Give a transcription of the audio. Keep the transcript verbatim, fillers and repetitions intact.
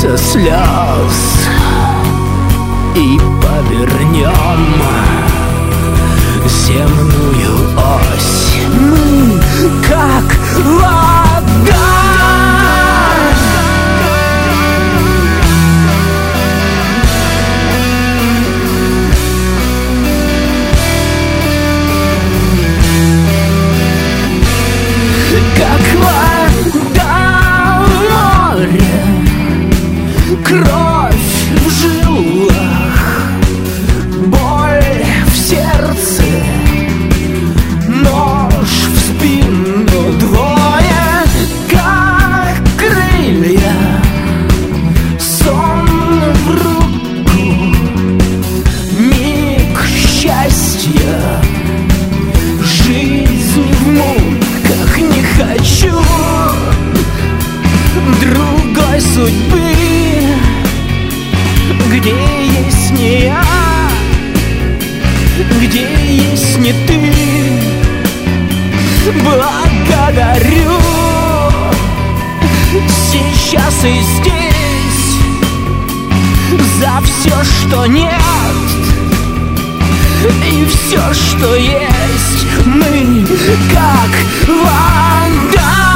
со слез и повернем земную ось. Мы как вода. Как вода в море, кровь в жилах, боль в сердце, нож в спину, двое, как крылья, сон в руку, миг счастья, жизнь в муках. Не хочу другой судьбы, где есть не я, где есть не ты. Благодарю сейчас и здесь за все, что нет, и все, что есть. Мы как вода.